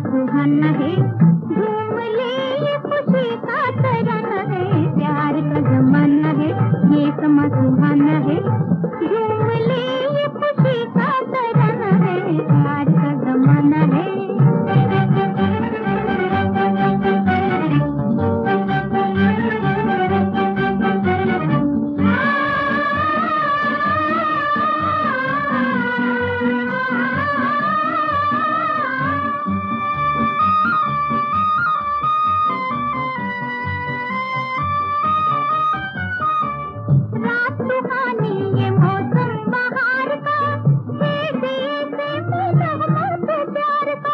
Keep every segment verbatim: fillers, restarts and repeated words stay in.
सुहाना है, झूम ले ये खुशी का तराना है, प्यार का जमाना है, ये समा सुहाना है, झूम ले ये खुशी का तराना है, प्यार का जमाना है। रात सुहानी ये मौसम बहार का, है दिल से नगमों से प्यार का।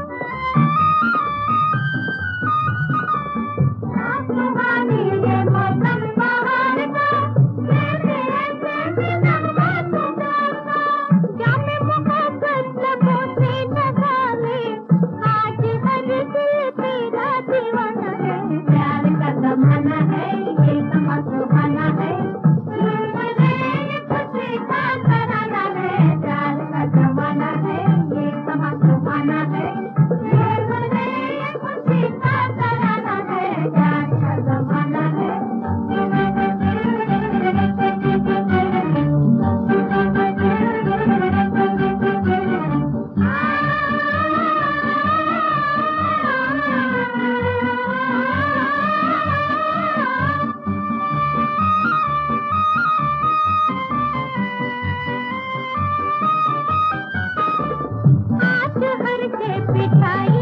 रात सुहानी ये मौसम बहार का, है दिल से नगमों से प्यार का। जामे मोहब्बत लबों से लगा ले, आज हर दिल तेरा दीवाना है, प्यार का जमाना है, ये समा सुहाना है, हर से पिटाई